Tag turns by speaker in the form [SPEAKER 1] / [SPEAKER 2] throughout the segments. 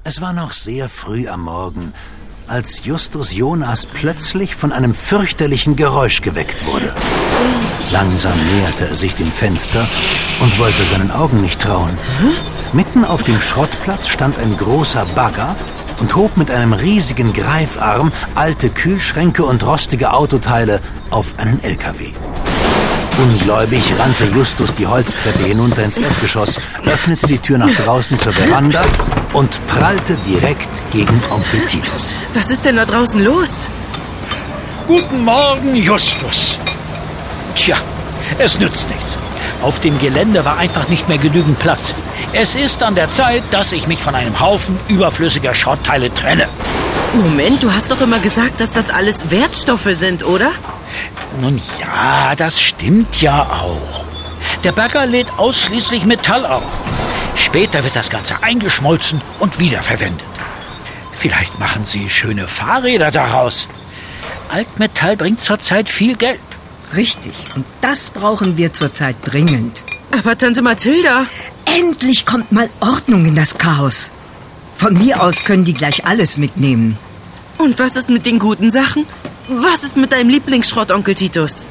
[SPEAKER 1] Es war noch sehr früh am Morgen, als Justus Jonas plötzlich von einem fürchterlichen Geräusch geweckt wurde. Langsam näherte er sich dem Fenster und wollte seinen Augen nicht trauen. Mitten auf dem Schrottplatz stand ein großer Bagger und hob mit einem riesigen Greifarm alte Kühlschränke und rostige Autoteile auf einen LKW. Ungläubig rannte Justus die Holztreppe hinunter ins Erdgeschoss, öffnete die Tür nach draußen zur Veranda und prallte direkt gegen Onkel Titus.
[SPEAKER 2] Was ist denn da draußen los?
[SPEAKER 3] Guten Morgen, Justus. Tja, es nützt nichts. Auf dem Gelände war einfach nicht mehr genügend Platz. Es ist an der Zeit, dass ich mich von einem Haufen überflüssiger Schrottteile trenne.
[SPEAKER 2] Moment, du hast doch immer gesagt, dass das alles Wertstoffe sind, oder?
[SPEAKER 3] Nun ja, das stimmt ja auch. Der Bagger lädt ausschließlich Metall auf. Später wird das Ganze eingeschmolzen und wiederverwendet. Vielleicht machen Sie schöne Fahrräder daraus. Altmetall bringt zurzeit viel Geld.
[SPEAKER 4] Richtig, und das brauchen wir zurzeit dringend.
[SPEAKER 2] Aber Tante Mathilda...
[SPEAKER 4] Endlich kommt mal Ordnung in das Chaos. Von mir aus können die gleich alles mitnehmen.
[SPEAKER 2] Und was ist mit den guten Sachen? Was ist mit deinem Lieblingsschrott, Onkel Titus?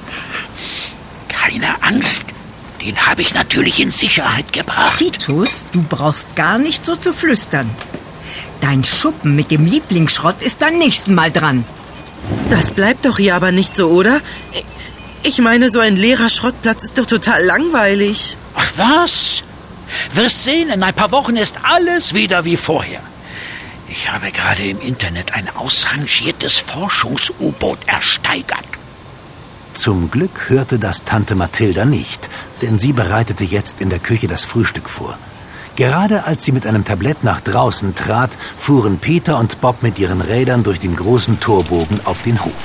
[SPEAKER 3] Keine Angst, den habe ich natürlich in Sicherheit gebracht.
[SPEAKER 4] Titus, du brauchst gar nicht so zu flüstern. Dein Schuppen mit dem Lieblingsschrott ist beim nächsten Mal dran.
[SPEAKER 2] Das bleibt doch hier aber nicht so, oder? Ich meine, so ein leerer Schrottplatz ist doch total langweilig.
[SPEAKER 3] Ach was? Wirst sehen, in ein paar Wochen ist alles wieder wie vorher. Ich habe gerade im Internet ein ausrangiertes Forschungs-U-Boot ersteigert.
[SPEAKER 1] Zum Glück hörte das Tante Mathilda nicht, denn sie bereitete jetzt in der Küche das Frühstück vor. Gerade als sie mit einem Tablett nach draußen trat, fuhren Peter und Bob mit ihren Rädern durch den großen Torbogen auf den Hof.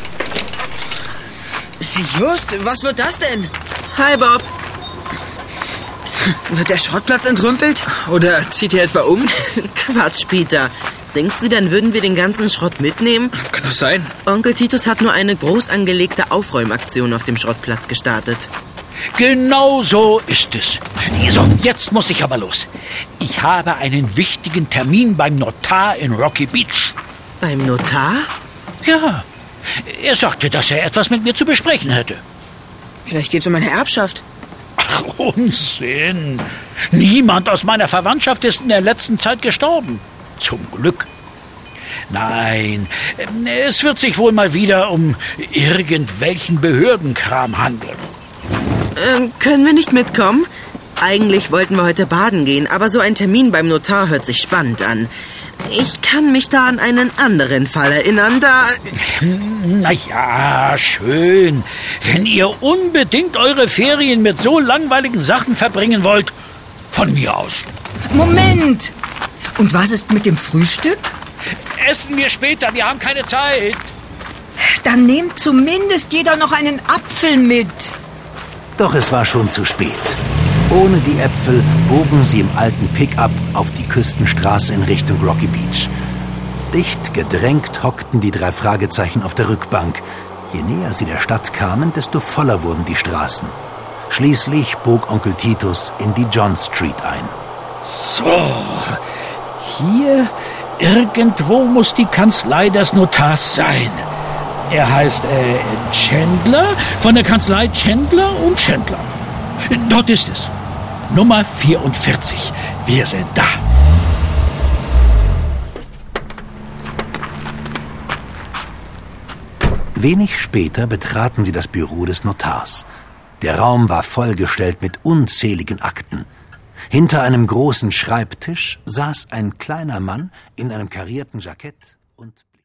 [SPEAKER 2] Just, was wird das denn? Hi, Bob. Wird der Schrottplatz entrümpelt? Oder zieht ihr etwa um? Quatsch, Peter. Denkst du, dann würden wir den ganzen Schrott mitnehmen?
[SPEAKER 5] Kann das sein?
[SPEAKER 2] Onkel Titus hat nur eine groß angelegte Aufräumaktion auf dem Schrottplatz gestartet.
[SPEAKER 3] Genau so ist es. So, jetzt muss ich aber los. Ich habe einen wichtigen Termin beim Notar in Rocky Beach.
[SPEAKER 2] Beim Notar?
[SPEAKER 3] Ja, er sagte, dass er etwas mit mir zu besprechen hätte.
[SPEAKER 2] Vielleicht geht es um meine Erbschaft.
[SPEAKER 3] Ach, Unsinn. Niemand aus meiner Verwandtschaft ist in der letzten Zeit gestorben. Zum Glück. Nein, es wird sich wohl mal wieder um irgendwelchen Behördenkram handeln.
[SPEAKER 2] Können wir nicht mitkommen? Eigentlich wollten wir heute baden gehen, aber so ein Termin beim Notar hört sich spannend an. Ich kann mich da an einen anderen Fall erinnern, da...
[SPEAKER 3] Na ja, schön. Wenn ihr unbedingt eure Ferien mit so langweiligen Sachen verbringen wollt, von mir aus.
[SPEAKER 4] Moment! Und was ist mit dem Frühstück?
[SPEAKER 3] Essen wir später, wir haben keine Zeit.
[SPEAKER 4] Dann nehmt zumindest jeder noch einen Apfel mit.
[SPEAKER 1] Doch es war schon zu spät. Ohne die Äpfel bogen sie im alten Pickup auf die Küstenstraße in Richtung Rocky Beach. Dicht gedrängt hockten die 3 Fragezeichen auf der Rückbank. Je näher sie der Stadt kamen, desto voller wurden die Straßen. Schließlich bog Onkel Titus in die John Street ein.
[SPEAKER 3] So, hier irgendwo muss die Kanzlei des Notars sein. Er heißt Chandler, von der Kanzlei Chandler und Chandler. Dort ist es. Nummer 44. Wir sind da.
[SPEAKER 1] Wenig später betraten sie das Büro des Notars. Der Raum war vollgestellt mit unzähligen Akten. Hinter einem großen Schreibtisch saß ein kleiner Mann in einem karierten Jackett und